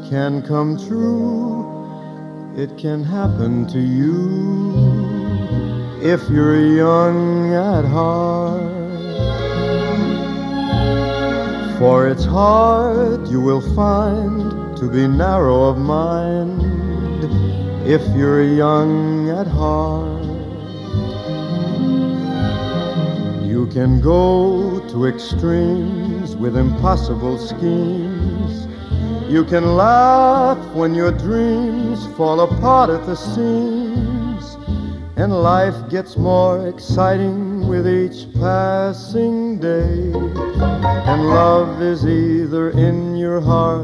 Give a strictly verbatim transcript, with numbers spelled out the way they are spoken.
can come true. It can happen to you if you're young at heart. For it's hard, you will find, to be narrow of mind if you're young at heart. You can go to extremes with impossible schemes. You can laugh when your dreams fall apart at the seams, and life gets more exciting with each passing day. And love is either in your heart